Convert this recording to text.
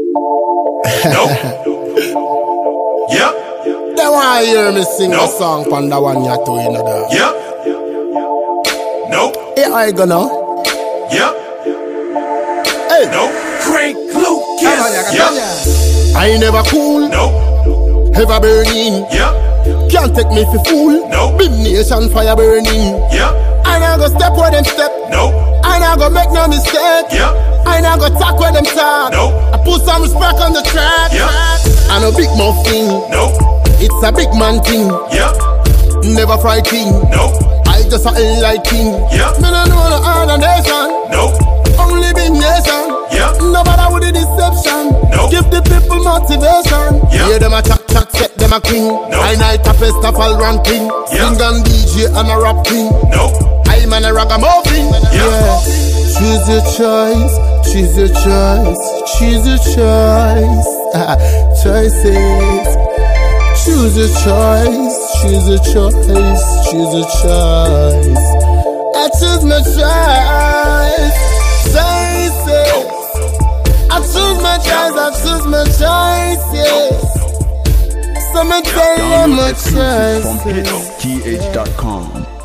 Nope. Yep. They want to hear me sing a song from the one you're doing. Yep. Nope. Hey, I gonna. Yep. Hey. Nope. Crank Lucas. Yep. I ain't never cool. Nope. Ever burning. Yep. Can't take me for fool. Nope. Big nation fire burning. Yep. I not go step where them step. Nope. I not go make no mistake. Yep. I not go talk where them talk. Nope. I put some respect on the track. Yep. I no big mouth thing. Nope. It's a big man thing. Yep. Never fry king. Nope. I just a like king. Yep. Me no know the other nation. Nope. Only big nation. Yep. Nobody with the deception. Nope. Give the people motivation. Yep. Hear them a chat, set them a king. Nope. I night a fest of all ranking. Yep. Sing and DJ and a rap king. Nope. I'm an a ragamuffin. Yeah. Choose your choice. Choose your choice. Choose your choice. Choices. Choose your choice. Choose your choice. Choose your choice. I choose my choice. Choices. I choose my choice. I choose my choices. So me tell you my choices. Download exclusive from hitsgh.com.